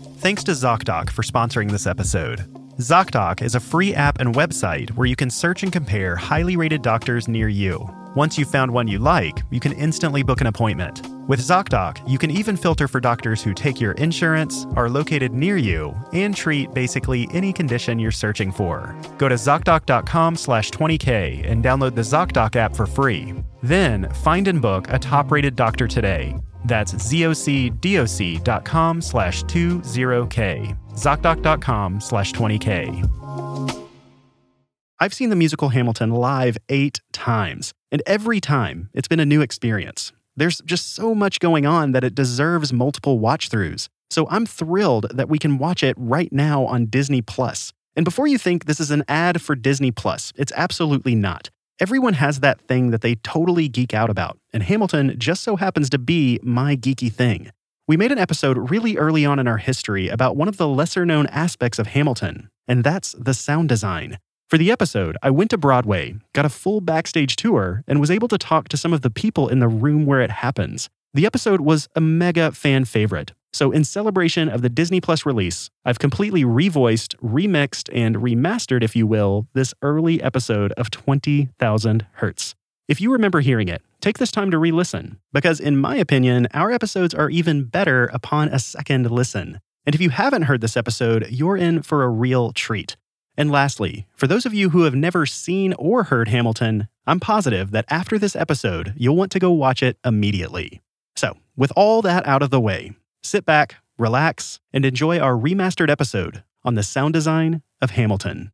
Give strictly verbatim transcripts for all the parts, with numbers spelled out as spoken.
Thanks to ZocDoc for sponsoring this episode. ZocDoc is a free app and website where you can search and compare highly rated doctors near you. Once you've found one you like, you can instantly book an appointment. With ZocDoc, you can even filter for doctors who take your insurance, are located near you, and treat basically any condition you're searching for. Go to ZocDoc.com slash 20K and download the ZocDoc app for free. Then, find and book a top-rated doctor today. That's ZocDoc.com slash 20K. ZocDoc.com slash 20K. I've seen the musical Hamilton live eight times, and every time it's been a new experience. There's just so much going on that it deserves multiple watch-throughs. So I'm thrilled that we can watch it right now on Disney Plus. And before you think this is an ad for Disney Plus, it's absolutely not. Everyone has that thing that they totally geek out about, and Hamilton just so happens to be my geeky thing. We made an episode really early on in our history about one of the lesser-known aspects of Hamilton, and that's the sound design. For the episode, I went to Broadway, got a full backstage tour, and was able to talk to some of the people in the room where it happens. The episode was a mega fan favorite, so in celebration of the Disney Plus release, I've completely revoiced, remixed, and remastered, if you will, this early episode of twenty thousand Hertz. If you remember hearing it, take this time to re-listen, because in my opinion, our episodes are even better upon a second listen. And if you haven't heard this episode, you're in for a real treat. And lastly, for those of you who have never seen or heard Hamilton, I'm positive that after this episode, you'll want to go watch it immediately. So, with all that out of the way, sit back, relax, and enjoy our remastered episode on the sound design of Hamilton.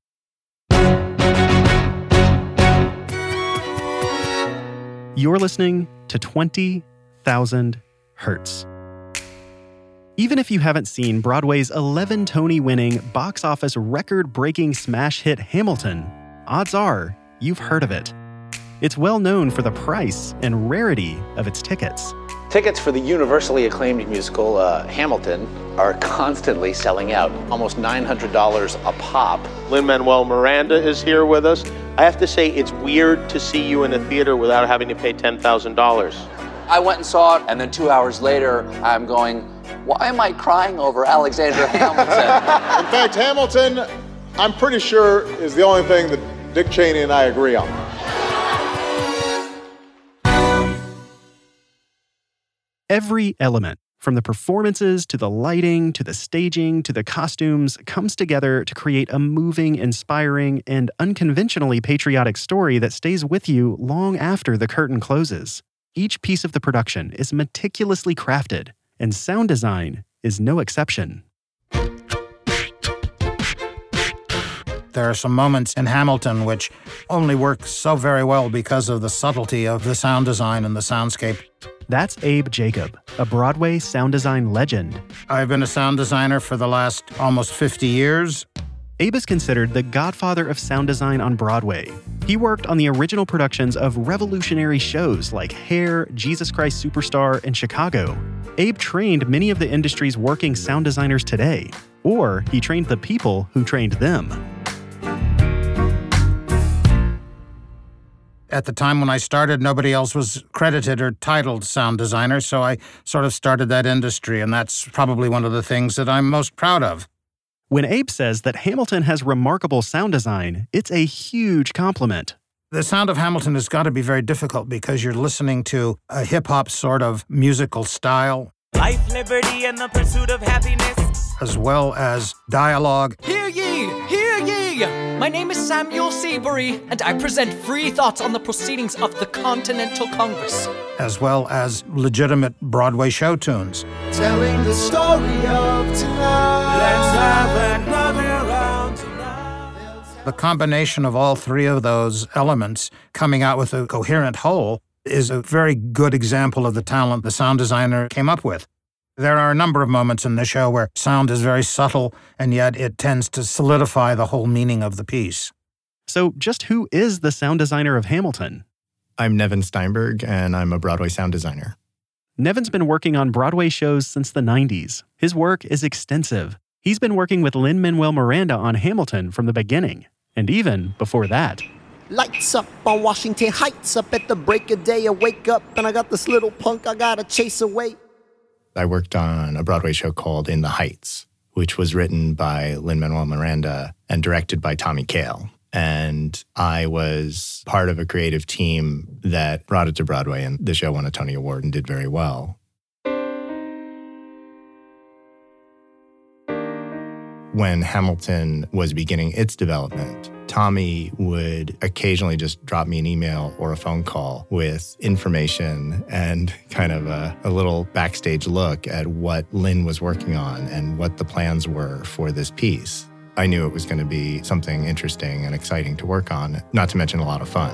You're listening to twenty thousand Hertz. Even if you haven't seen Broadway's eleven Tony-winning, box office record-breaking smash hit Hamilton, odds are you've heard of it. It's well known for the price and rarity of its tickets. Tickets for the universally acclaimed musical uh, Hamilton are constantly selling out, almost nine hundred dollars a pop. Lin-Manuel Miranda is here with us. I have to say, it's weird to see you in a theater without having to pay ten thousand dollars. I went and saw it, and then two hours later, I'm going, why am I crying over Alexander Hamilton? In fact, Hamilton, I'm pretty sure, is the only thing that Dick Cheney and I agree on. Every element, from the performances to the lighting to the staging to the costumes, comes together to create a moving, inspiring, and unconventionally patriotic story that stays with you long after the curtain closes. Each piece of the production is meticulously crafted, and sound design is no exception. There are some moments in Hamilton which only work so very well because of the subtlety of the sound design and the soundscape. That's Abe Jacob, a Broadway sound design legend. I've been a sound designer for the last almost fifty years. Abe is considered the godfather of sound design on Broadway. He worked on the original productions of revolutionary shows like Hair, Jesus Christ Superstar, and Chicago. Abe trained many of the industry's working sound designers today, or he trained the people who trained them. At the time when I started, nobody else was credited or titled sound designer, so I sort of started that industry, and that's probably one of the things that I'm most proud of. When Abe says that Hamilton has remarkable sound design, it's a huge compliment. The sound of Hamilton has got to be very difficult because you're listening to a hip-hop sort of musical style. Life, liberty, and the pursuit of happiness. As well as dialogue. Hear ye! Hear ye! My name is Samuel Seabury, and I present free thoughts on the proceedings of the Continental Congress. As well as legitimate Broadway show tunes. Telling the story of tonight. Let's have another round tonight. The combination of all three of those elements coming out with a coherent whole is a very good example of the talent the sound designer came up with. There are a number of moments in the show where sound is very subtle, and yet it tends to solidify the whole meaning of the piece. So just who is the sound designer of Hamilton? I'm Nevin Steinberg, and I'm a Broadway sound designer. Nevin's been working on Broadway shows since the nineties. His work is extensive. He's been working with Lin-Manuel Miranda on Hamilton from the beginning, and even before that. Lights up on Washington Heights, up at the break of day. I wake up and I got this little punk I gotta chase away. I worked on a Broadway show called In the Heights. which was written by Lin-Manuel Miranda and directed by Tommy Kail. And I was part of a creative team that brought it to Broadway, and the show won a Tony Award and did very well. When Hamilton was beginning its development, Tommy would occasionally just drop me an email or a phone call with information and kind of a, a little backstage look at what Lin was working on and what the plans were for this piece. I knew it was going to be something interesting and exciting to work on, not to mention a lot of fun.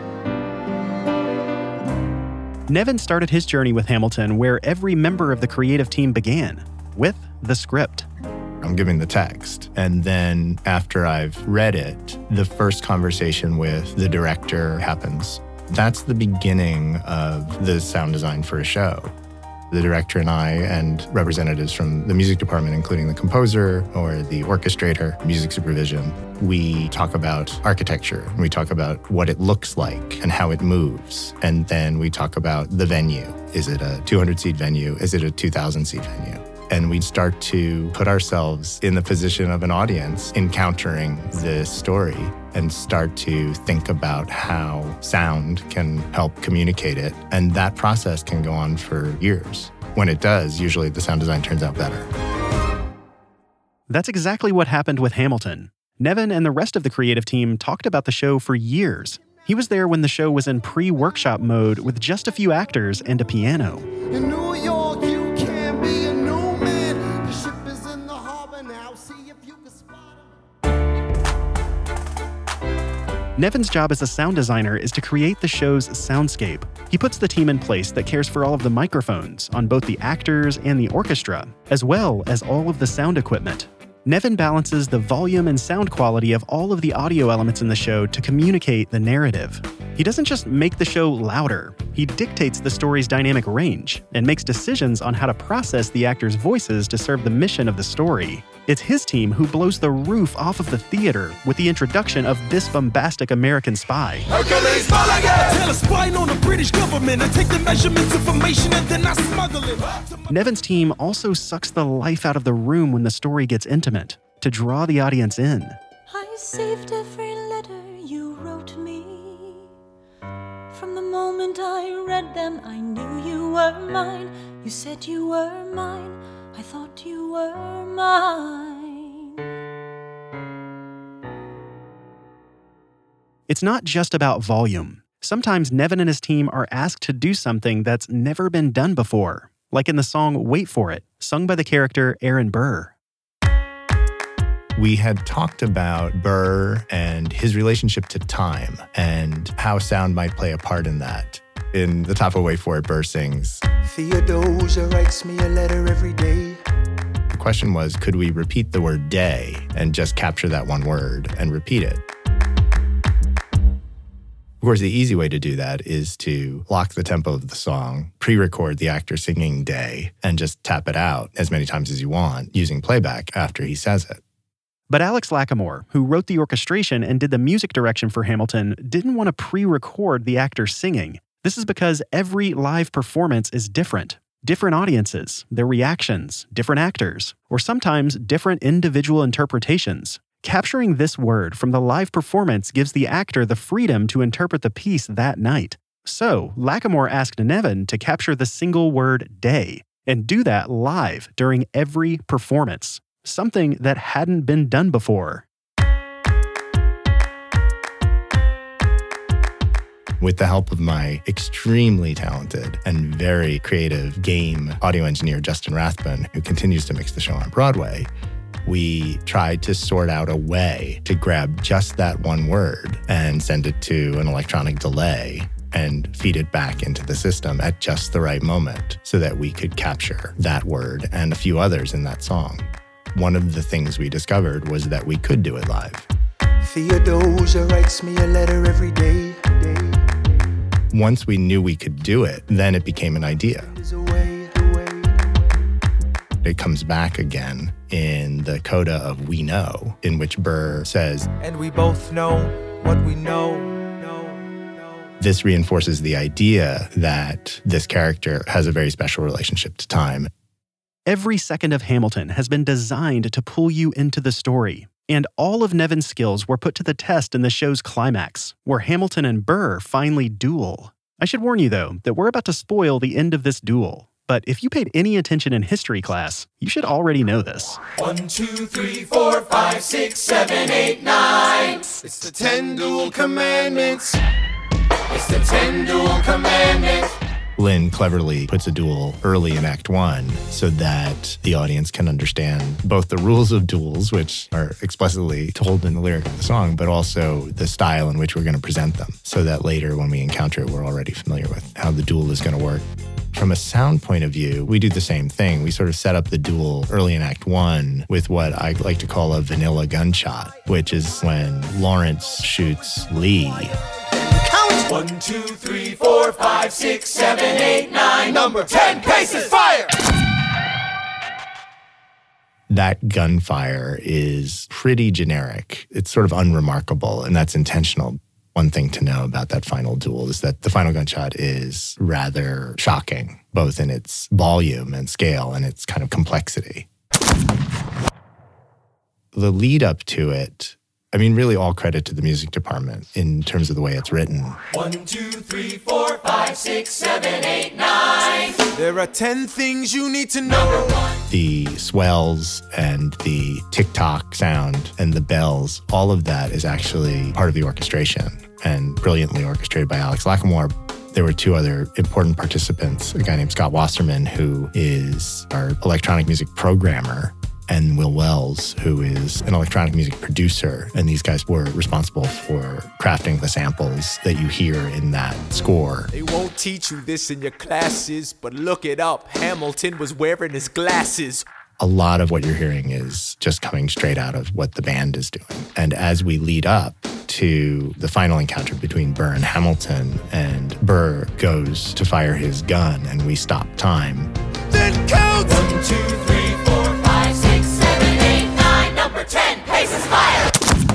Nevin started his journey with Hamilton where every member of the creative team began, with the script. I'm giving the text. And then after I've read it, the first conversation with the director happens. That's the beginning of the sound design for a show. The director and I and representatives from the music department, including the composer or the orchestrator, music supervision, we talk about architecture. We talk about what it looks like and how it moves. And then we talk about the venue. Is it a two hundred seat venue? Is it a two thousand seat venue? And we start to put ourselves in the position of an audience encountering this story and start to think about how sound can help communicate it. And that process can go on for years. When it does, usually the sound design turns out better. That's exactly what happened with Hamilton. Nevin and the rest of the creative team talked about the show for years. He was there when the show was in pre-workshop mode with just a few actors and a piano. In New York, you can be a new man. The ship is in the harbor now. See if you can spot him. Nevin's job as a sound designer is to create the show's soundscape. He puts the team in place that cares for all of the microphones on both the actors and the orchestra, as well as all of the sound equipment. Nevin balances the volume and sound quality of all of the audio elements in the show to communicate the narrative. He doesn't just make the show louder, he dictates the story's dynamic range and makes decisions on how to process the actors' voices to serve the mission of the story. It's his team who blows the roof off of the theater with the introduction of this bombastic American spy. Hercules Mulligan! Tell a spy on the British government and take the measurements, information, and then I smuggle it. Nevin's team also sucks the life out of the room when the story gets intimate, to draw the audience in. I saved every letter you wrote me. From the moment I read them, I knew you were mine. You said you were mine. I thought you were mine. It's not just about volume. Sometimes Nevin and his team are asked to do something that's never been done before, like in the song Wait For It, sung by the character Aaron Burr. We had talked about Burr and his relationship to time and how sound might play a part in that. In the top of Wait For It, Burr sings, Theodosia writes me a letter every day. The question was, could we repeat the word day and just capture that one word and repeat it? Of course, the easy way to do that is to lock the tempo of the song, pre-record the actor singing day, and just tap it out as many times as you want using playback after he says it. But Alex Lacamoire, who wrote the orchestration and did the music direction for Hamilton, didn't want to pre-record the actor singing. This is because every live performance is different. Different audiences, their reactions, different actors, or sometimes different individual interpretations. Capturing this word from the live performance gives the actor the freedom to interpret the piece that night. So, Lacamoire asked Nevin to capture the single word day, and do that live during every performance. Something that hadn't been done before. With the help of my extremely talented and very creative game audio engineer, Justin Rathbun, who continues to mix the show on Broadway, we tried to sort out a way to grab just that one word and send it to an electronic delay and feed it back into the system at just the right moment so that we could capture that word and a few others in that song. One of the things we discovered was that we could do it live. Theodosia writes me a letter every day. Once we knew we could do it, then it became an idea. It comes back again in the coda of We Know, in which Burr says, And we both know what we know. This reinforces the idea that this character has a very special relationship to time. Every second of Hamilton has been designed to pull you into the story. And all of Nevin's skills were put to the test in the show's climax, where Hamilton and Burr finally duel. I should warn you, though, that we're about to spoil the end of this duel. But if you paid any attention in history class, you should already know this. One, two, three, four, five, six, seven, eight, nine. It's the ten duel commandments. It's the ten duel commandments. Lin cleverly puts a duel early in Act One so that the audience can understand both the rules of duels, which are explicitly told in the lyric of the song, but also the style in which we're going to present them, so that later when we encounter it, we're already familiar with how the duel is going to work. From a sound point of view, we do the same thing. We sort of set up the duel early in Act One with what I like to call a vanilla gunshot, which is when Lawrence shoots Lee. Count! One, two, three, four, five, six, seven, eight, nine. Number ten paces, fire! That gunfire is pretty generic. It's sort of unremarkable, and that's intentional. One thing to know about that final duel is that the final gunshot is rather shocking, both in its volume and scale and its kind of complexity. The lead up to it, I mean, really all credit to the music department in terms of the way it's written. One, two, three, four, five, six, seven, eight, nine. There are ten things you need to know. The swells and the tick-tock sound and the bells, all of that is actually part of the orchestration and brilliantly orchestrated by Alex Lacamoire. There were two other important participants, a guy named Scott Wasserman, who is our electronic music programmer, and Will Wells, who is an electronic music producer. And these guys were responsible for crafting the samples that you hear in that score. They won't teach you this in your classes, but look it up. Hamilton was wearing his glasses. A lot of what you're hearing is just coming straight out of what the band is doing. And as we lead up to the final encounter between Burr and Hamilton, and Burr goes to fire his gun and we stop time. Then count! One, two, three, four, five, six, seven, eight, nine. Number ten paces, fire!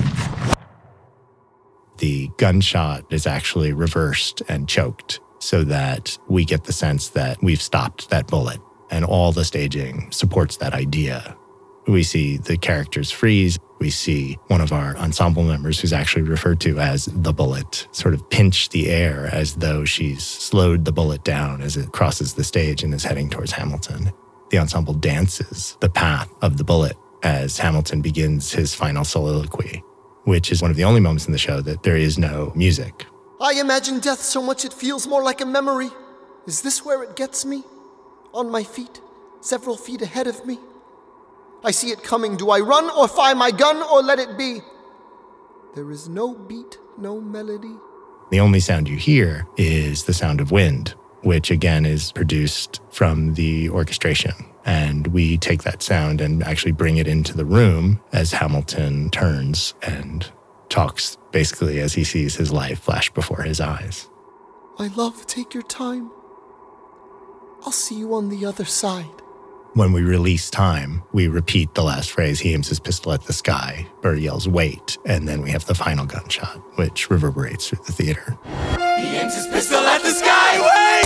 The gunshot is actually reversed and choked so that we get the sense that we've stopped that bullet. And all the staging supports that idea. We see the characters freeze. We see one of our ensemble members, who's actually referred to as the bullet, sort of pinch the air as though she's slowed the bullet down as it crosses the stage and is heading towards Hamilton. The ensemble dances the path of the bullet as Hamilton begins his final soliloquy, which is one of the only moments in the show that there is no music. I imagine death so much it feels more like a memory. Is this where it gets me? On my feet, several feet ahead of me. I see it coming. Do I run or fire my gun or let it be? There is no beat, no melody. The only sound you hear is the sound of wind, which again is produced from the orchestration. And we take that sound and actually bring it into the room as Hamilton turns and talks basically as he sees his life flash before his eyes. My love, take your time. I'll see you on the other side. When we release time, we repeat the last phrase. He aims his pistol at the sky. Burr yells, wait. And then we have the final gunshot, which reverberates through the theater. He aims his pistol at the sky,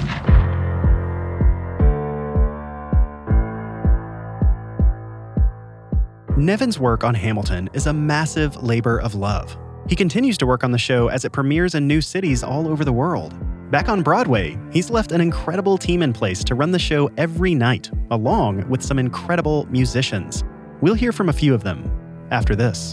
wait! Nevin's work on Hamilton is a massive labor of love. He continues to work on the show as it premieres in new cities all over the world. Back on Broadway, he's left an incredible team in place to run the show every night, along with some incredible musicians. We'll hear from a few of them after this.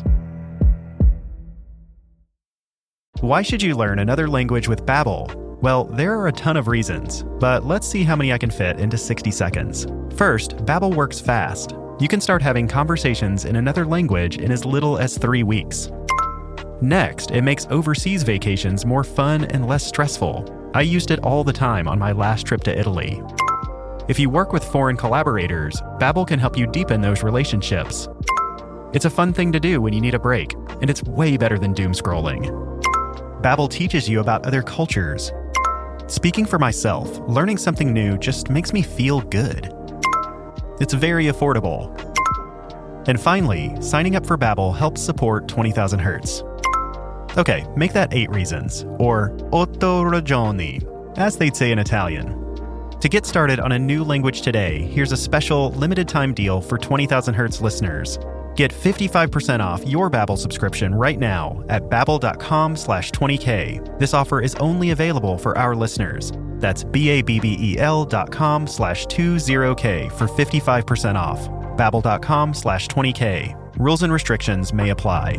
Why should you learn another language with Babbel? Well, there are a ton of reasons, but let's see how many I can fit into sixty seconds. First, Babbel works fast. You can start having conversations in another language in as little as three weeks. Next, it makes overseas vacations more fun and less stressful. I used it all the time on my last trip to Italy. If you work with foreign collaborators, Babbel can help you deepen those relationships. It's a fun thing to do when you need a break, and it's way better than doom scrolling. Babbel teaches you about other cultures. Speaking for myself, learning something new just makes me feel good. It's very affordable. And finally, signing up for Babbel helps support twenty thousand hertz. Okay, make that eight reasons, or otto ragioni, as they'd say in Italian. To get started on a new language today, here's a special limited-time deal for twenty thousand hertz listeners. Get fifty-five percent off your Babbel subscription right now at babbel.com slash 20k. This offer is only available for our listeners. That's B-A-B-B-E-L dot com slash 20k for fifty-five percent off. Babbel.com slash 20k. Rules and restrictions may apply.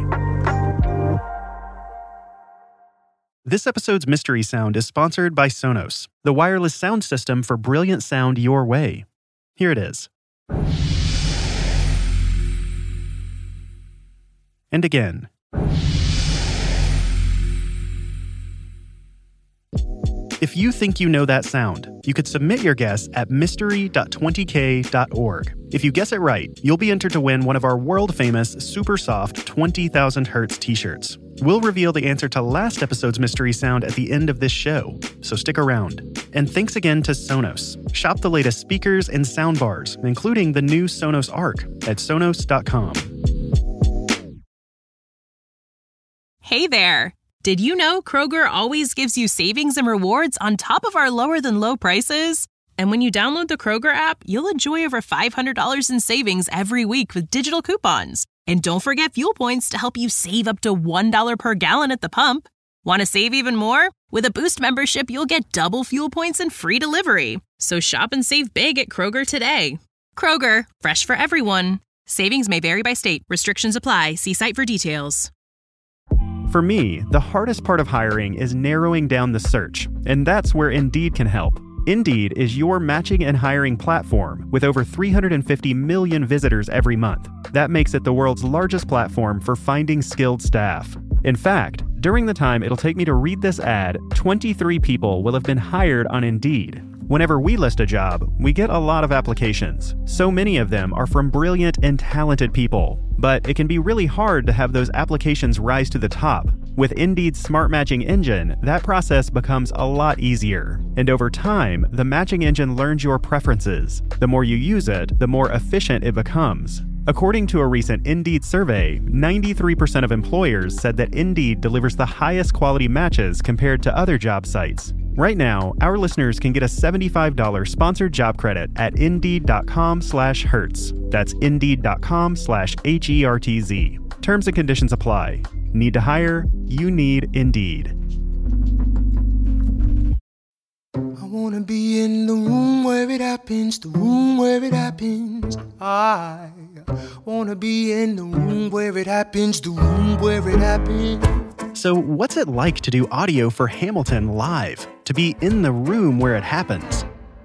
This episode's mystery sound is sponsored by Sonos, the wireless sound system for brilliant sound your way. Here it is. And again. If you think you know that sound, you could submit your guess at mystery dot twenty k dot org. If you guess it right, you'll be entered to win one of our world-famous super soft twenty thousand hertz t-shirts. We'll reveal the answer to last episode's mystery sound at the end of this show, so stick around. And thanks again to Sonos. Shop the latest speakers and soundbars, including the new Sonos Arc at sonos dot com. Hey there! Did you know Kroger always gives you savings and rewards on top of our lower-than-low prices? And when you download the Kroger app, you'll enjoy over five hundred dollars in savings every week with digital coupons. And don't forget fuel points to help you save up to one dollar per gallon at the pump. Want to save even more? With a Boost membership, you'll get double fuel points and free delivery. So shop and save big at Kroger today. Kroger, fresh for everyone. Savings may vary by state. Restrictions apply. See site for details. For me, the hardest part of hiring is narrowing down the search, and that's where Indeed can help. Indeed is your matching and hiring platform with over three hundred fifty million visitors every month. That makes it the world's largest platform for finding skilled staff. In fact, during the time it'll take me to read this ad, twenty-three people will have been hired on Indeed. Whenever we list a job, we get a lot of applications. So many of them are from brilliant and talented people. But it can be really hard to have those applications rise to the top. With Indeed's smart matching engine, that process becomes a lot easier. And over time, the matching engine learns your preferences. The more you use it, the more efficient it becomes. According to a recent Indeed survey, ninety-three percent of employers said that Indeed delivers the highest quality matches compared to other job sites. Right now, our listeners can get a seventy-five dollars sponsored job credit at indeed.com slash hertz. That's indeed.com slash H E R T Z. Terms and conditions apply. Need to hire? You need Indeed. I wanna be in the room where it happens, the room where it happens. I wanna be in the room where it happens, the room where it happens. So what's it like to do audio for Hamilton live? To be in the room where it happens?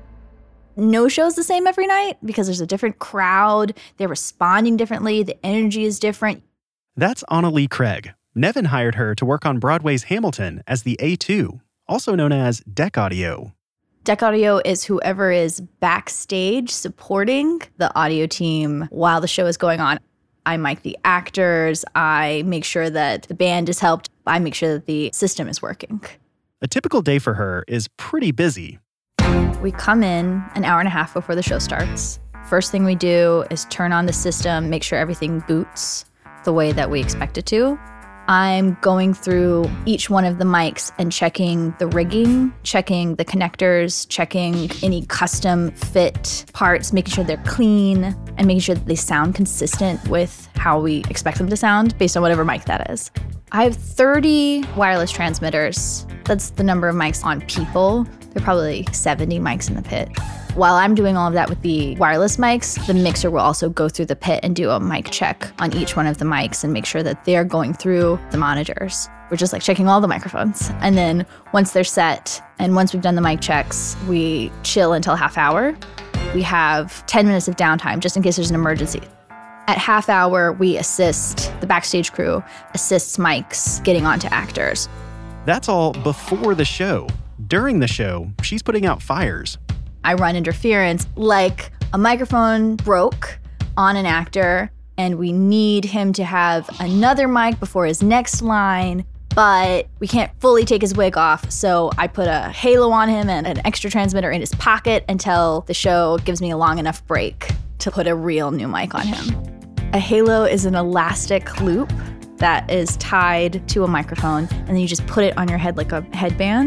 No show's the same every night because there's a different crowd. They're responding differently. The energy is different. That's Annalee Craig. Nevin hired her to work on Broadway's Hamilton as the A two, also known as deck audio. Deck audio is whoever is backstage supporting the audio team while the show is going on. I mic the actors. I make sure that the band is helped. I make sure that the system is working. A typical day for her is pretty busy. We come in an hour and a half before the show starts. First thing we do is turn on the system, make sure everything boots the way that we expect it to. I'm going through each one of the mics and checking the rigging, checking the connectors, checking any custom fit parts, making sure they're clean, and making sure that they sound consistent with how we expect them to sound based on whatever mic that is. I have thirty wireless transmitters. That's the number of mics on people. There are probably seventy mics in the pit. While I'm doing all of that with the wireless mics, the mixer will also go through the pit and do a mic check on each one of the mics and make sure that they're going through the monitors. We're just like checking all the microphones. And then once they're set, and once we've done the mic checks, we chill until half hour. We have ten minutes of downtime just in case there's an emergency. At half hour, we assist, the backstage crew assists mics getting onto actors. That's all before the show. During the show, she's putting out fires. I run interference like a microphone broke on an actor and we need him to have another mic before his next line, but we can't fully take his wig off. So I put a halo on him and an extra transmitter in his pocket until the show gives me a long enough break to put a real new mic on him. A halo is an elastic loop that is tied to a microphone and then you just put it on your head like a headband.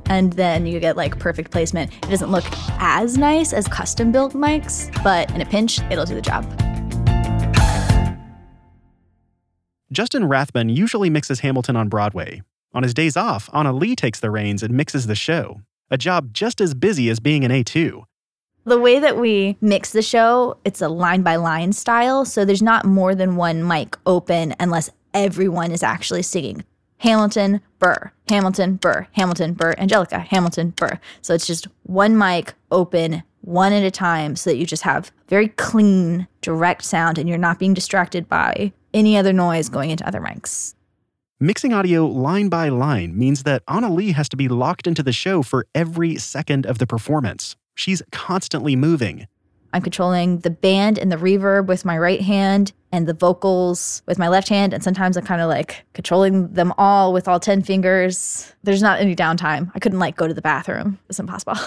and then you get like perfect placement. It doesn't look as nice as custom built mics, but in a pinch, it'll do the job. Justin Rathbun usually mixes Hamilton on Broadway. On his days off, Anna Lee takes the reins and mixes the show, a job just as busy as being an A two. The way that we mix the show, it's a line-by-line style, so there's not more than one mic open unless everyone is actually singing. Hamilton, Burr, Hamilton, Burr, Hamilton, Burr, Angelica, Hamilton, Burr. So it's just one mic open, one at a time, so that you just have very clean, direct sound, and you're not being distracted by any other noise going into other mics. Mixing audio line by line means that Anna Lee has to be locked into the show for every second of the performance. She's constantly moving. I'm controlling the band and the reverb with my right hand and the vocals with my left hand. And sometimes I'm kind of like controlling them all with all ten fingers. There's not any downtime. I couldn't like go to the bathroom. It's impossible.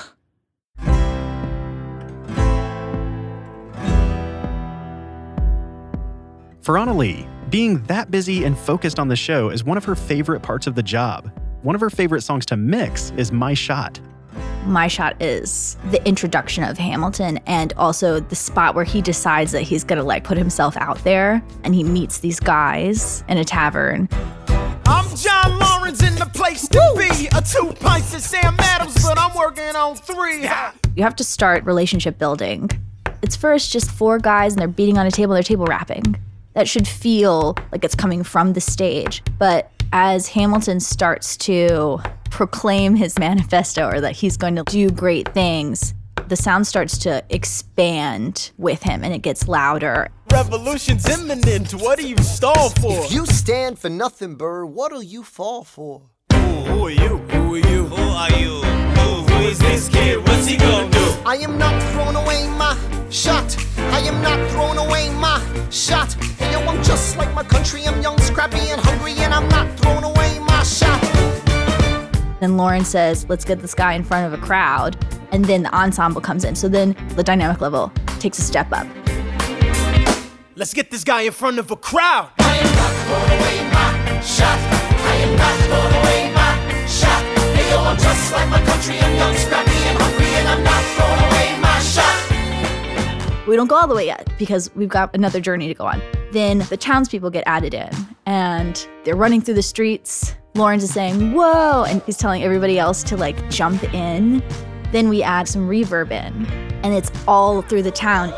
For Anna Lee, being that busy and focused on the show is one of her favorite parts of the job. One of her favorite songs to mix is My Shot. My Shot is the introduction of Hamilton and also the spot where he decides that he's gonna like put himself out there and he meets these guys in a tavern. I'm John Lawrence in the place to Woo! Be. A two pints of Sam Adams, but I'm working on three. You have to start relationship building. It's first just four guys and they're beating on a table, they're table rapping. That should feel like it's coming from the stage. But as Hamilton starts to proclaim his manifesto or that he's going to do great things, the sound starts to expand with him and it gets louder. Revolution's imminent. What do you stall for? If you stand for nothing, Burr, what'll you fall for? Ooh, who are you? Who are you? Who are you? Who, who is this kid? What's he gonna do? I am not throwing away my shot. I am not throwing away my shot. And yo, I'm just like my country. I'm young, scrappy, and hungry, and I'm not throwing away my shot. Then Lauren says, let's get this guy in front of a crowd. And then the ensemble comes in. So then the dynamic level takes a step up. Let's get this guy in front of a crowd. I am not throwing away my shot. I am not throwing away my shot. Hey, yo, I'm just like my country. I'm young, scrappy, and hungry, and I'm not throwing away my shot. We don't go all the way yet because we've got another journey to go on. Then the townspeople get added in and they're running through the streets. Lawrence is saying, whoa, and he's telling everybody else to like jump in. Then we add some reverb in and it's all through the town.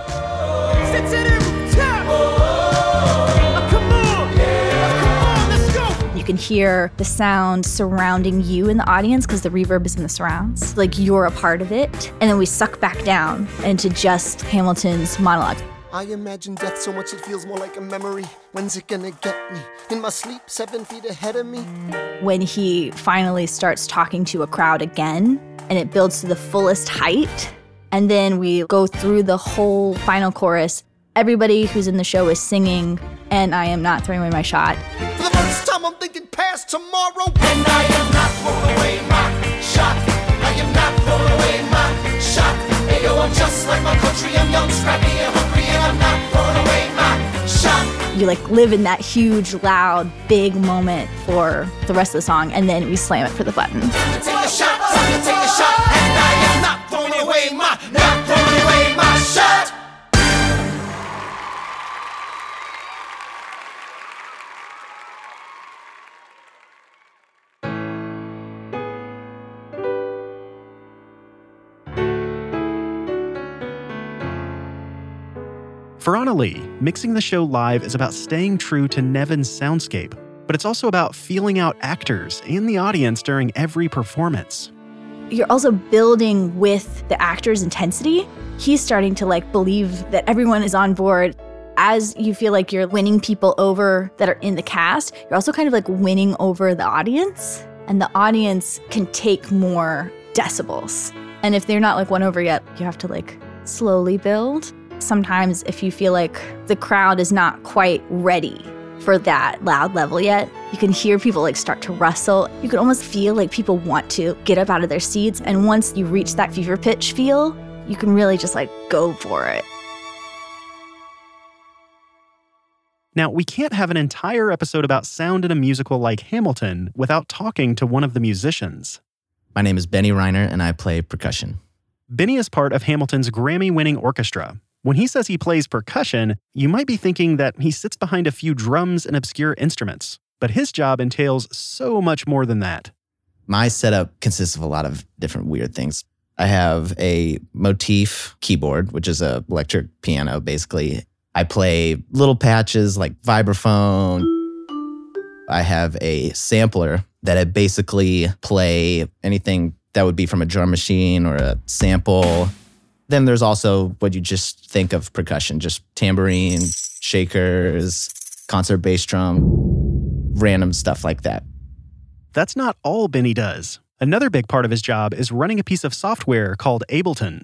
You can hear the sound surrounding you in the audience because the reverb is in the surrounds. Like you're a part of it. And then we suck back down into just Hamilton's monologue. I imagine death so much it feels more like a memory. When's it gonna get me? In my sleep, seven feet ahead of me. When he finally starts talking to a crowd again, and it builds to the fullest height, and then we go through the whole final chorus. Everybody who's in the show is singing, and I am not throwing away my shot. For the first time I'm thinking past tomorrow. And I am not throwing away my shot. I am not throwing away my shot. Hey, yo, I'm just like my country. I'm young, scrappy, and hungry, and I'm not throwing away my shot. You like live in that huge, loud, big moment for the rest of the song, and then we slam it for the button. Take a shot, time to take a shot. And I am not throwing away my, not throwing away my shot. For Anna Lee, mixing the show live is about staying true to Nevin's soundscape, but it's also about feeling out actors and the audience during every performance. You're also building with the actor's intensity. He's starting to like believe that everyone is on board. As you feel like you're winning people over that are in the cast, you're also kind of like winning over the audience, and the audience can take more decibels. And if they're not like won over yet, you have to like slowly build. Sometimes if you feel like the crowd is not quite ready for that loud level yet, you can hear people like start to rustle. You can almost feel like people want to get up out of their seats. And once you reach that fever pitch feel, you can really just like go for it. Now, we can't have an entire episode about sound in a musical like Hamilton without talking to one of the musicians. My name is Benny Reiner, and I play percussion. Benny is part of Hamilton's Grammy-winning orchestra. When he says he plays percussion, you might be thinking that he sits behind a few drums and obscure instruments. But his job entails so much more than that. My setup consists of a lot of different weird things. I have a motif keyboard, which is an electric piano, basically. I play little patches like vibraphone. I have a sampler that I basically play anything that would be from a drum machine or a sample. Then there's also what you just think of percussion, just tambourine, shakers, concert bass drum, random stuff like that. That's not all Benny does. Another big part of his job is running a piece of software called Ableton.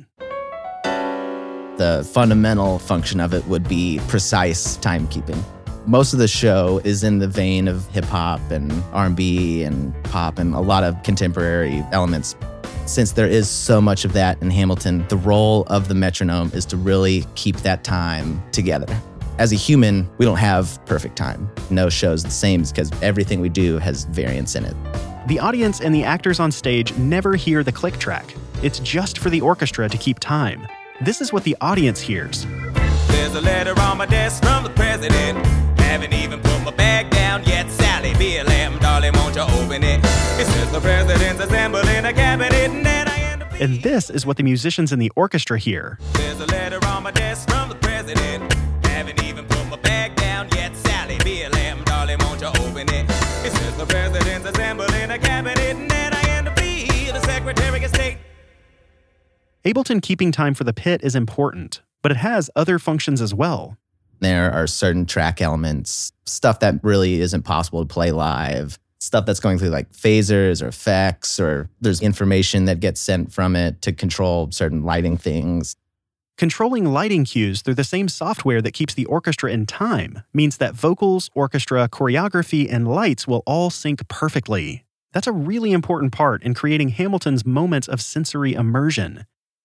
The fundamental function of it would be precise timekeeping. Most of the show is in the vein of hip-hop and R and B and pop and a lot of contemporary elements. Since there is so much of that in Hamilton, the role of the metronome is to really keep that time together. As a human, we don't have perfect time. No show's the same because everything we do has variance in it. The audience and the actors on stage never hear the click track. It's just for the orchestra to keep time. This is what the audience hears. There's a letter on my desk from the president. Haven't even put my bag down yet. Sally, be a lamb, darling, won't you open it? It says the president's assembling a cabinet, and then I end up... And this is what the musicians in the orchestra hear. There's a letter on my desk from the president. Haven't even put my bag down yet. Sally, be a lamb, darling, won't you open it? It says the president's assembling a cabinet, and then I end up be the Secretary of State. Ableton keeping time for the pit is important, but it has other functions as well. There are certain track elements, stuff that really isn't possible to play live, stuff that's going through like phasers or effects, or there's information that gets sent from it to control certain lighting things. Controlling lighting cues through the same software that keeps the orchestra in time means that vocals, orchestra, choreography, and lights will all sync perfectly. That's a really important part in creating Hamilton's moments of sensory immersion.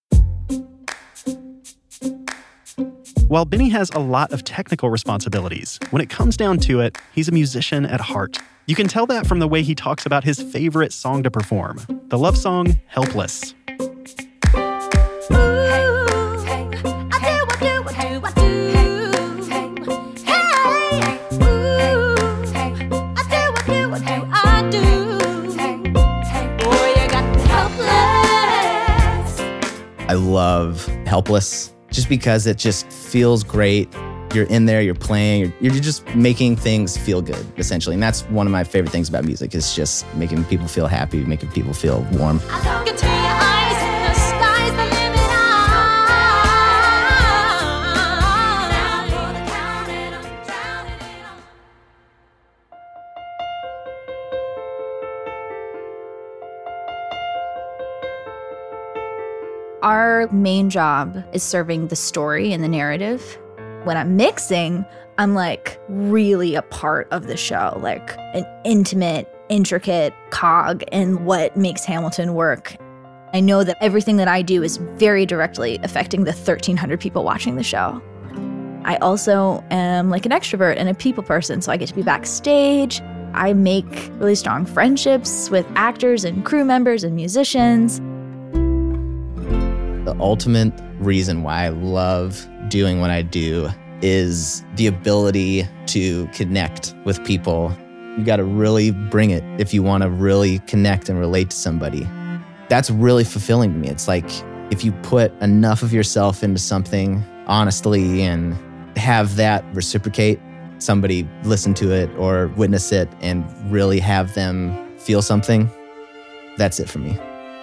While Benny has a lot of technical responsibilities, when it comes down to it, he's a musician at heart. You can tell that from the way he talks about his favorite song to perform, the love song, Helpless. I love Helpless just because it just feels great. You're in there, you're playing, you're, you're just making things feel good, essentially. And that's one of my favorite things about music, is just making people feel happy, making people feel warm. Our main job is serving the story and the narrative. When I'm mixing, I'm like really a part of the show, like an intimate, intricate cog in what makes Hamilton work. I know that everything that I do is very directly affecting the thirteen hundred people watching the show. I also am like an extrovert and a people person, so I get to be backstage. I make really strong friendships with actors and crew members and musicians. The ultimate reason why I love doing what I do is the ability to connect with people. You got to really bring it if you want to really connect and relate to somebody. That's really fulfilling to me. It's like if you put enough of yourself into something honestly and have that reciprocate, somebody listen to it or witness it and really have them feel something, that's it for me.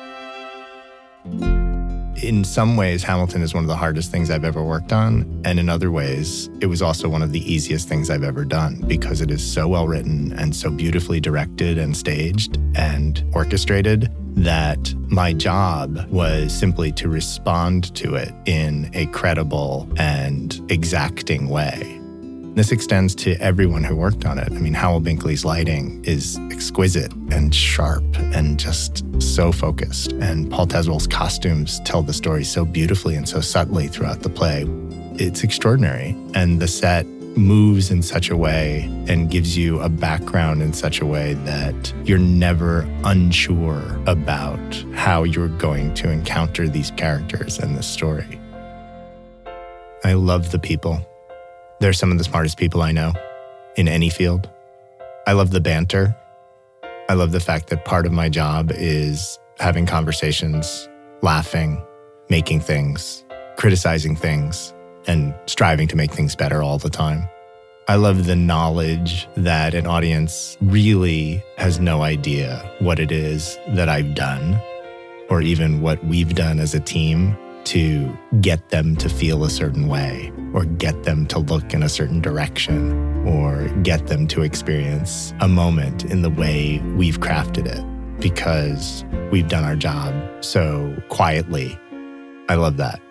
In some ways, Hamilton is one of the hardest things I've ever worked on. And in other ways, it was also one of the easiest things I've ever done because it is so well written and so beautifully directed and staged and orchestrated that my job was simply to respond to it in a credible and exacting way. This extends to everyone who worked on it. I mean, Howell Binkley's lighting is exquisite and sharp and just so focused. And Paul Tezwell's costumes tell the story so beautifully and so subtly throughout the play. It's extraordinary. And the set moves in such a way and gives you a background in such a way that you're never unsure about how you're going to encounter these characters and this story. I love the people. They're some of the smartest people I know in any field. I love the banter. I love the fact that part of my job is having conversations, laughing, making things, criticizing things, and striving to make things better all the time. I love the knowledge that an audience really has no idea what it is that I've done, or even what we've done as a team to get them to feel a certain way, or get them to look in a certain direction, or get them to experience a moment in the way we've crafted it, because we've done our job so quietly. I love that.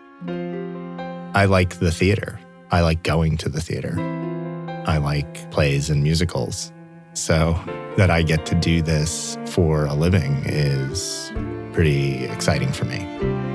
I like the theater. I like going to the theater. I like plays and musicals. So that I get to do this for a living is pretty exciting for me.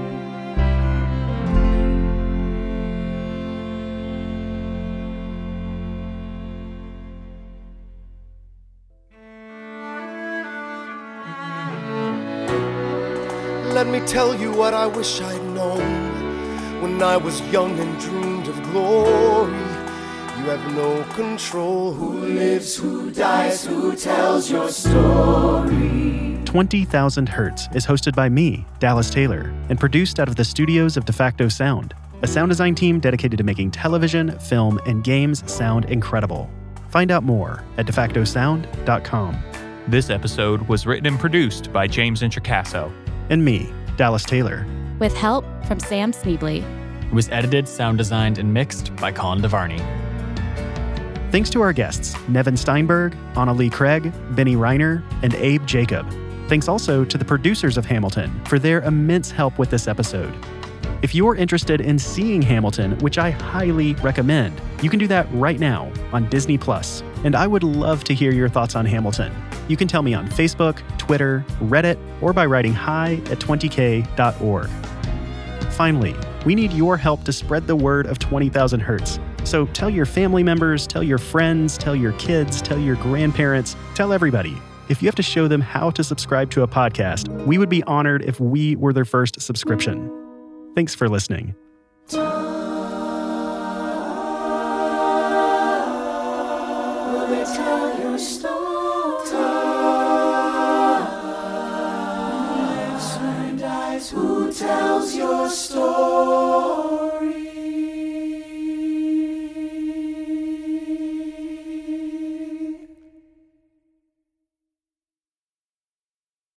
Let me tell you what I wish I'd known when I was young and dreamed of glory. You have no control. Who lives, who dies, who tells your story? twenty thousand Hertz is hosted by me, Dallas Taylor, and produced out of the studios of DeFacto Sound, a sound design team dedicated to making television, film, and games sound incredible. Find out more at de facto sound dot com. This episode was written and produced by James Introcaso. And me, Dallas Taylor. With help from Sam Sneebly. It was edited, sound designed, and mixed by Colin DeVarney. Thanks to our guests, Nevin Steinberg, Annalee Craig, Benny Reiner, and Abe Jacob. Thanks also to the producers of Hamilton for their immense help with this episode. If you're interested in seeing Hamilton, which I highly recommend, you can do that right now on Disney Plus. And I would love to hear your thoughts on Hamilton. You can tell me on Facebook, Twitter, Reddit, or by writing hi at twenty k dot org. Finally, we need your help to spread the word of twenty thousand Hertz. So tell your family members, tell your friends, tell your kids, tell your grandparents, tell everybody. If you have to show them how to subscribe to a podcast, we would be honored if we were their first subscription. Thanks for listening. Will they tell your story? Who tells your story?